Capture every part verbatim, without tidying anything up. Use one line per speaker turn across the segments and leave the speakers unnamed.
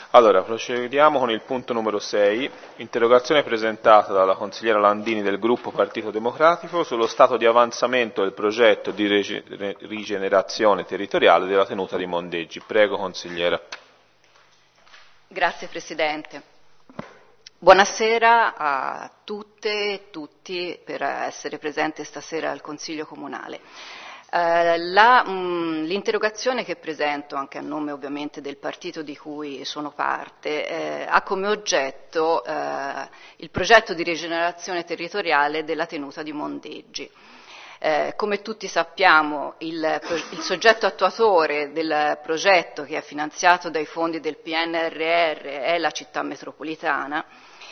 Allora, procediamo con il punto numero sei, interrogazione presentata dalla consigliera Landini del gruppo Partito Democratico sullo stato di avanzamento del progetto di rigenerazione territoriale della tenuta di Mondeggi. Prego, consigliera.
Grazie Presidente. Buonasera a tutte e tutti per essere presenti stasera al Consiglio Comunale. Uh, la, mh, l'interrogazione che presento, anche a nome ovviamente del partito di cui sono parte, eh, ha come oggetto eh, il progetto di rigenerazione territoriale della tenuta di Mondeggi. Eh, come tutti sappiamo, il, il soggetto attuatore del progetto, che è finanziato dai fondi del P N R R, è la città metropolitana.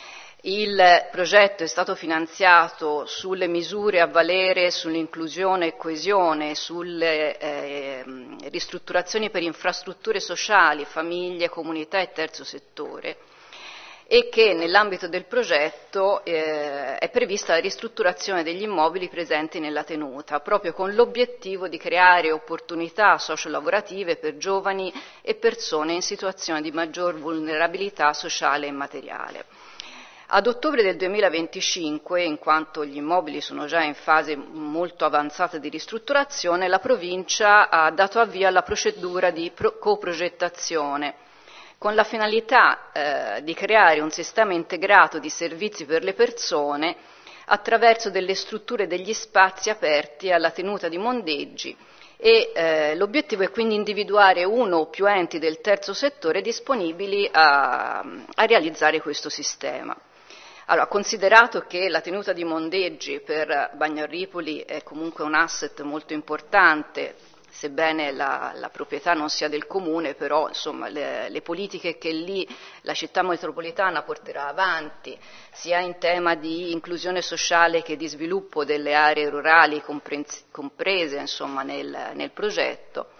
Il progetto è stato finanziato sulle misure a valere sull'inclusione e coesione, sulle eh, ristrutturazioni per infrastrutture sociali, famiglie, comunità e terzo settore, e che nell'ambito del progetto eh, è prevista la ristrutturazione degli immobili presenti nella tenuta, proprio con l'obiettivo di creare opportunità sociolavorative per giovani e persone in situazione di maggior vulnerabilità sociale e materiale. Ad ottobre del duemilaventicinque, in quanto gli immobili sono già in fase molto avanzata di ristrutturazione, la provincia ha dato avvio alla procedura di coprogettazione, con la finalità eh, di creare un sistema integrato di servizi per le persone attraverso delle strutture degli spazi aperti alla tenuta di Mondeggi e eh, l'obiettivo è quindi individuare uno o più enti del terzo settore disponibili a, a realizzare questo sistema. Allora, considerato che la tenuta di Mondeggi per Bagnaripoli è comunque un asset molto importante, sebbene la, la proprietà non sia del comune, però insomma, le, le politiche che lì la città metropolitana porterà avanti, sia in tema di inclusione sociale che di sviluppo delle aree rurali comprese insomma, nel, nel progetto,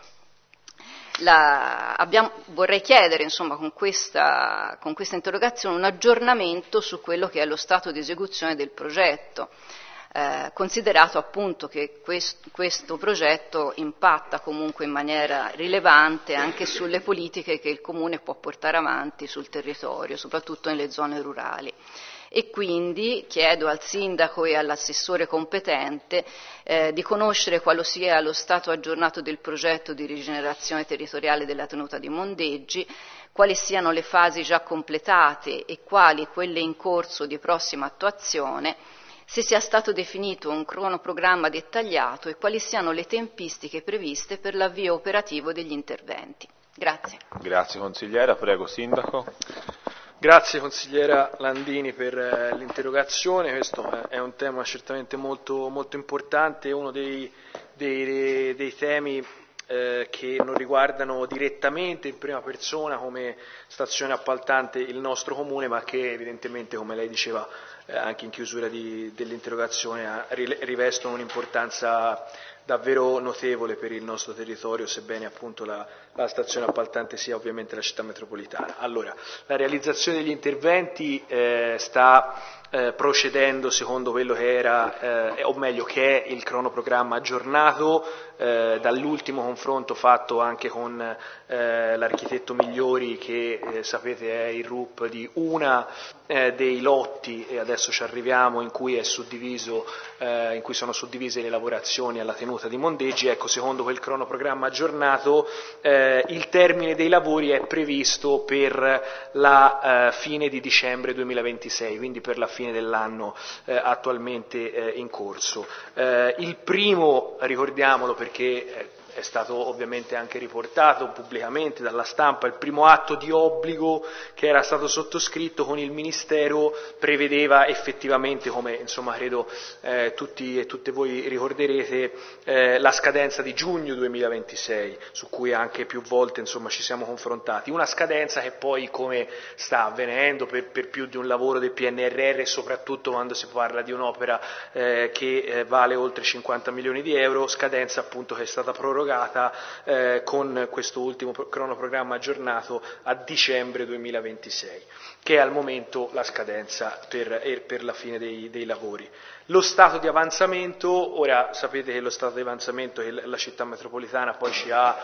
La, abbiamo, vorrei chiedere insomma, con, questa, con questa interrogazione un aggiornamento su quello che è lo stato di esecuzione del progetto, eh, considerato appunto che quest, questo progetto impatta comunque in maniera rilevante anche sulle politiche che il Comune può portare avanti sul territorio, soprattutto nelle zone rurali. E quindi chiedo al sindaco e all'assessore competente eh, di conoscere quale sia lo stato aggiornato del progetto di rigenerazione territoriale della tenuta di Mondeggi, quali siano le fasi già completate e quali quelle in corso di prossima attuazione, se sia stato definito un cronoprogramma dettagliato e quali siano le tempistiche previste per l'avvio operativo degli interventi. Grazie.
Grazie consigliera, prego sindaco.
Grazie consigliera Landini per eh, l'interrogazione, questo è un tema certamente molto, molto importante, uno dei, dei, dei temi eh, che non riguardano direttamente in prima persona come stazione appaltante il nostro comune, ma che evidentemente, come lei diceva eh, anche in chiusura di, dell'interrogazione, rivestono un'importanza davvero notevole per il nostro territorio, sebbene appunto la, la stazione appaltante sia ovviamente la città metropolitana. Allora, la realizzazione degli interventi eh, sta eh, procedendo secondo quello che era, eh, o meglio che è il cronoprogramma aggiornato eh, dall'ultimo confronto fatto anche con eh, l'architetto Migliori, che eh, sapete è il R U P di una eh, dei lotti, e adesso ci arriviamo, in cui è suddiviso, eh, in cui sono suddivise le lavorazioni alla tenuta di Mondeggi. Ecco, secondo quel cronoprogramma aggiornato eh, il termine dei lavori è previsto per la eh, fine di dicembre duemilaventisei, quindi per la fine dell'anno eh, attualmente eh, in corso. Eh, il primo, ricordiamolo perché eh, è stato ovviamente anche riportato pubblicamente dalla stampa, il primo atto di obbligo che era stato sottoscritto con il Ministero prevedeva effettivamente, come insomma credo eh, tutti e tutte voi ricorderete, eh, la scadenza di giugno duemilaventisei, su cui anche più volte insomma ci siamo confrontati, una scadenza che poi, come sta avvenendo per, per più di un lavoro del P N R R, soprattutto quando si parla di un'opera eh, che eh, vale oltre cinquanta milioni di euro, scadenza appunto che è stata prorogata Eh, con questo ultimo cronoprogramma aggiornato a dicembre duemilaventisei, che è al momento la scadenza per, per la fine dei, dei lavori. Lo stato di avanzamento, ora sapete che lo stato di avanzamento che la città metropolitana poi ci ha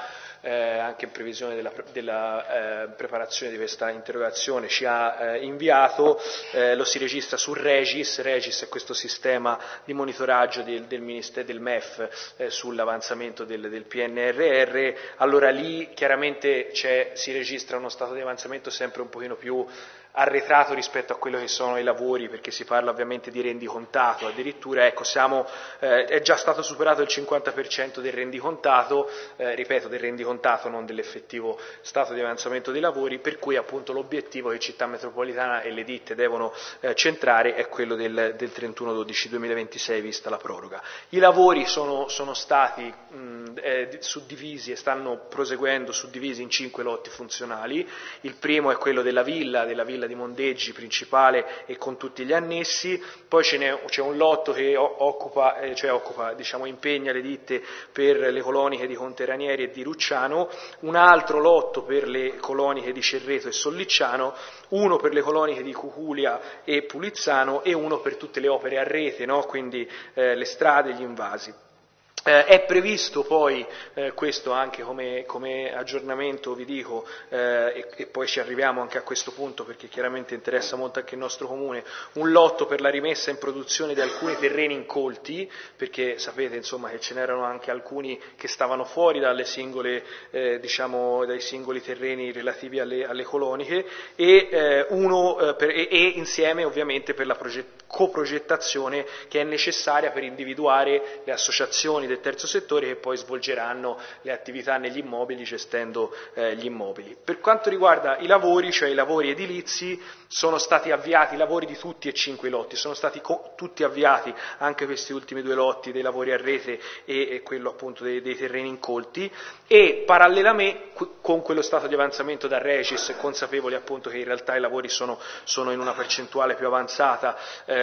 eh, anche in previsione della, della eh, preparazione di questa interrogazione, ci ha eh, inviato, eh, lo si registra su Regis. Regis è questo sistema di monitoraggio del, del Ministero del M E F eh, sull'avanzamento del, del P N R R. Allora lì chiaramente c'è, si registra uno stato di avanzamento sempre un pochino più arretrato rispetto a quello che sono i lavori, perché si parla ovviamente di rendicontato, addirittura ecco, siamo, eh, è già stato superato il cinquanta per cento del rendicontato, eh, ripeto del rendicontato, non dell'effettivo stato di avanzamento dei lavori, per cui appunto l'obiettivo che Città Metropolitana e le ditte devono eh, centrare è quello del, del trentuno dicembre duemilaventisei, vista la proroga. I lavori sono, sono stati mh, eh, suddivisi e stanno proseguendo suddivisi in cinque lotti funzionali. Il primo è quello della villa, della villa di Mondeggi principale e con tutti gli annessi, poi ce n'è, c'è un lotto che occupa, eh, cioè occupa, diciamo, impegna le ditte per le coloniche di Conte Ranieri e di Rucciano, un altro lotto per le coloniche di Cerreto e Sollicciano, uno per le coloniche di Cuculia e Pulizzano e uno per tutte le opere a rete, no? Quindi eh, le strade e gli invasi. Eh, è previsto poi, eh, questo anche come, come aggiornamento vi dico, eh, e, e poi ci arriviamo anche a questo punto perché chiaramente interessa molto anche il nostro comune, un lotto per la rimessa in produzione di alcuni terreni incolti, perché sapete insomma che ce n'erano anche alcuni che stavano fuori dalle singole, eh, diciamo, dai singoli terreni relativi alle, alle coloniche, e, eh, uno, eh, per, e, e insieme ovviamente per la proget- coprogettazione che è necessaria per individuare le associazioni del terzo settore che poi svolgeranno le attività negli immobili gestendo eh, gli immobili. Per quanto riguarda i lavori, cioè i lavori edilizi, sono stati avviati i lavori di tutti e cinque i lotti, sono stati co- tutti avviati anche questi ultimi due lotti dei lavori a rete e, e quello appunto dei, dei terreni incolti, e parallelamente con quello stato di avanzamento da Regis, consapevoli appunto che in realtà i lavori sono, sono in una percentuale più avanzata,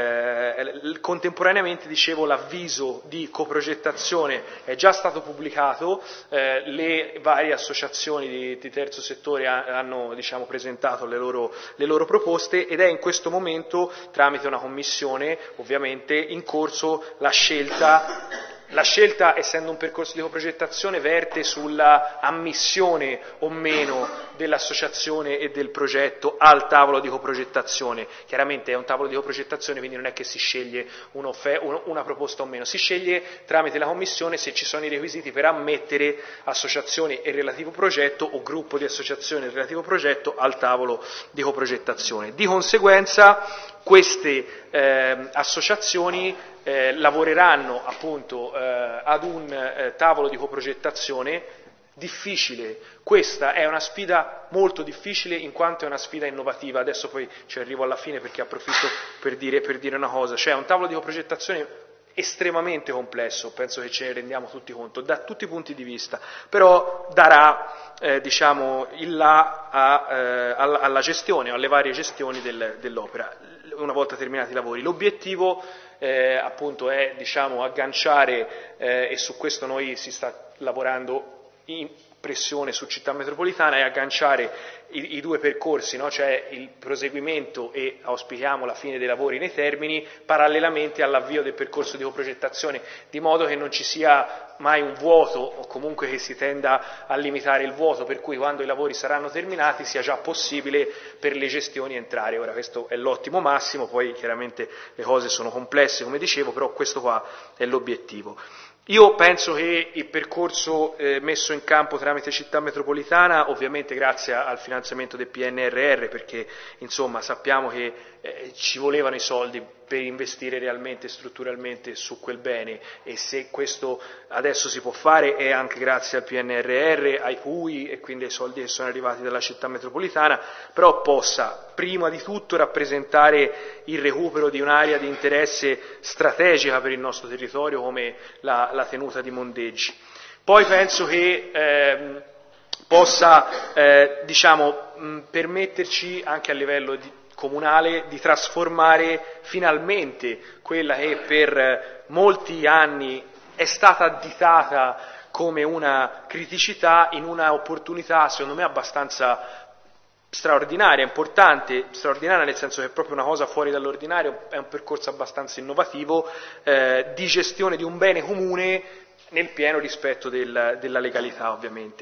eh, contemporaneamente dicevo l'avviso di coprogettazione è già stato pubblicato, eh, le varie associazioni di, di terzo settore hanno diciamo, presentato le loro, le loro proposte ed è in questo momento, tramite una commissione ovviamente, in corso la scelta. La scelta, essendo un percorso di coprogettazione, verte sulla ammissione o meno dell'associazione e del progetto al tavolo di coprogettazione. Chiaramente è un tavolo di coprogettazione, quindi non è che si sceglie una proposta o meno, si sceglie tramite la commissione se ci sono i requisiti per ammettere associazioni e relativo progetto o gruppo di associazioni e relativo progetto al tavolo di coprogettazione. Di conseguenza queste eh, associazioni eh, lavoreranno appunto eh, ad un eh, tavolo di coprogettazione difficile. Questa è una sfida molto difficile in quanto è una sfida innovativa. Adesso poi ci arrivo alla fine perché approfitto per dire, per dire una cosa, cioè un tavolo di coprogettazione estremamente complesso, penso che ce ne rendiamo tutti conto da tutti i punti di vista, però darà eh, diciamo il là a, eh, alla, alla gestione, alle varie gestioni del, dell'opera una volta terminati i lavori. L'obiettivo eh, appunto è diciamo agganciare eh, e su questo noi si sta lavorando in pressione su Città Metropolitana, è agganciare i, i due percorsi, no? Cioè il proseguimento e auspichiamo la fine dei lavori nei termini parallelamente all'avvio del percorso di coprogettazione, di modo che non ci sia mai un vuoto o comunque che si tenda a limitare il vuoto, per cui quando i lavori saranno terminati sia già possibile per le gestioni entrare. Ora questo è l'ottimo massimo, poi chiaramente le cose sono complesse come dicevo, però questo qua è l'obiettivo. Io penso che il percorso eh, messo in campo tramite Città Metropolitana, ovviamente grazie al finanziamento del P N R R, perché insomma sappiamo che eh, ci volevano i soldi per investire realmente e strutturalmente su quel bene, e se questo adesso si può fare è anche grazie al P N R R, ai P U I e quindi ai soldi che sono arrivati dalla Città Metropolitana, però possa prima di tutto rappresentare il recupero di un'area di interesse strategica per il nostro territorio come la, la tenuta di Mondeggi. Poi penso che ehm, possa eh, diciamo, mh, permetterci anche a livello di comunale di trasformare finalmente quella che per molti anni è stata additata come una criticità in una opportunità secondo me abbastanza straordinaria, importante, straordinaria nel senso che è proprio una cosa fuori dall'ordinario, è un percorso abbastanza innovativo eh, di gestione di un bene comune nel pieno rispetto del, della legalità ovviamente.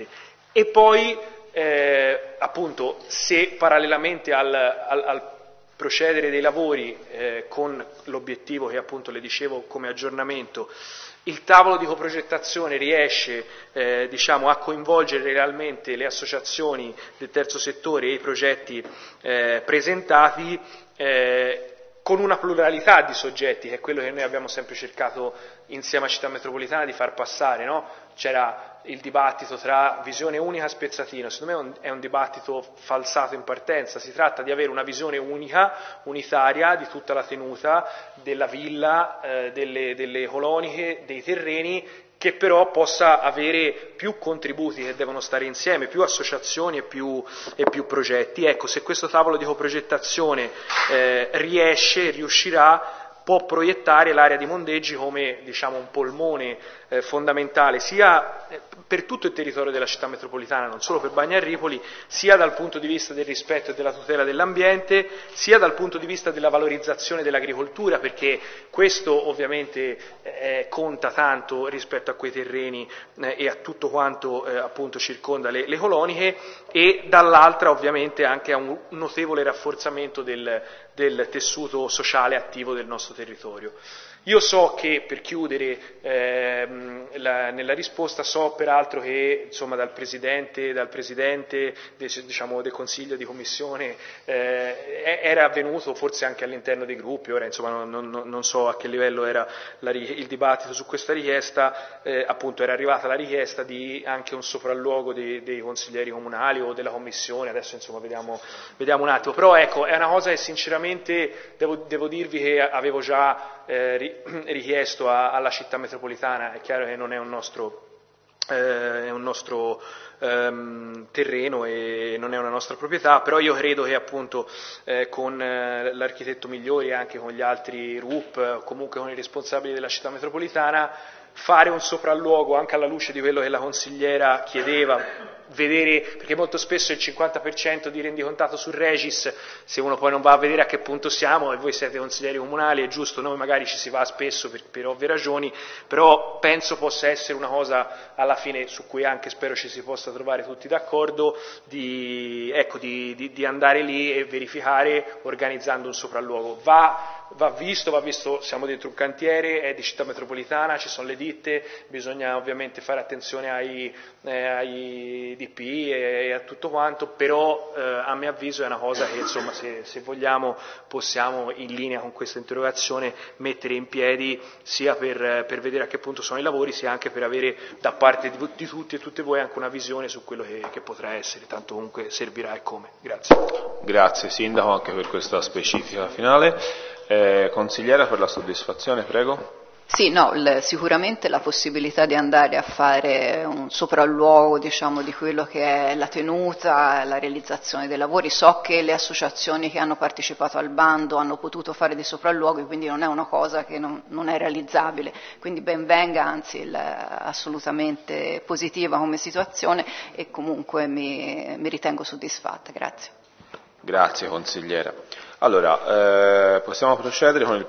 E poi eh, appunto se parallelamente al, al, al procedere dei lavori eh, con l'obiettivo che appunto le dicevo come aggiornamento, il tavolo di coprogettazione riesce eh, diciamo, a coinvolgere realmente le associazioni del terzo settore e i progetti eh, presentati eh, con una pluralità di soggetti, che è quello che noi abbiamo sempre cercato insieme a Città Metropolitana di far passare, no? C'era il dibattito tra visione unica e spezzatino, secondo me è un, è un dibattito falsato in partenza, si tratta di avere una visione unica, unitaria di tutta la tenuta, della villa, eh, delle, delle coloniche, dei terreni, che però possa avere più contributi che devono stare insieme, più associazioni e più, e più progetti. Ecco, se questo tavolo di coprogettazione eh, riesce, riuscirà, può proiettare l'area di Mondeggi come diciamo, un polmone eh, fondamentale sia per tutto il territorio della città metropolitana, non solo per Bagnarripoli, sia dal punto di vista del rispetto e della tutela dell'ambiente, sia dal punto di vista della valorizzazione dell'agricoltura, perché questo ovviamente eh, conta tanto rispetto a quei terreni eh, e a tutto quanto eh, appunto circonda le, le coloniche, e dall'altra ovviamente anche a un notevole rafforzamento del, del tessuto sociale attivo del nostro territorio. Io so che, per chiudere ehm, la, nella risposta, so peraltro che insomma, dal Presidente, dal Presidente de, diciamo, del Consiglio di Commissione eh, era avvenuto, forse anche all'interno dei gruppi, ora insomma, non, non, non so a che livello era la, il dibattito su questa richiesta, eh, appunto era arrivata la richiesta di anche un sopralluogo dei, dei consiglieri comunali o della Commissione, adesso insomma vediamo, vediamo un attimo, però ecco, è una cosa che sinceramente devo, devo dirvi che avevo già Eh, richiesto a, alla città metropolitana. È chiaro che non è un nostro, eh, è un nostro ehm, terreno e non è una nostra proprietà, però io credo che appunto eh, con eh, l'architetto Migliori e anche con gli altri R U P, comunque con i responsabili della città metropolitana, fare un sopralluogo anche alla luce di quello che la consigliera chiedeva, vedere, perché molto spesso il cinquanta per cento di rendicontato sul Regis, se uno poi non va a vedere a che punto siamo, e voi siete consiglieri comunali, è giusto, noi magari ci si va spesso per, per ovvie ragioni, però penso possa essere una cosa alla fine su cui anche spero ci si possa trovare tutti d'accordo, di, ecco, di, di, di andare lì e verificare organizzando un sopralluogo. Va Va visto, va visto, siamo dentro un cantiere, è di città metropolitana, ci sono le ditte, bisogna ovviamente fare attenzione ai, eh, ai D P e, e a tutto quanto, però eh, a mio avviso è una cosa che insomma se, se vogliamo possiamo in linea con questa interrogazione mettere in piedi, sia per, per vedere a che punto sono i lavori, sia anche per avere da parte di, di tutti e tutte voi anche una visione su quello che, che potrà essere, tanto comunque servirà e come. Grazie.
Grazie Sindaco anche per questa specifica finale. Eh, consigliera, per la soddisfazione, prego.
Sì, no, l- sicuramente la possibilità di andare a fare un sopralluogo, diciamo, di quello che è la tenuta, la realizzazione dei lavori. So che le associazioni che hanno partecipato al bando hanno potuto fare dei sopralluoghi, quindi non è una cosa che non, non è realizzabile. Quindi ben venga, anzi, il, assolutamente positiva come situazione e comunque mi, mi ritengo soddisfatta. Grazie.
Grazie consigliera. Allora, eh, possiamo procedere con il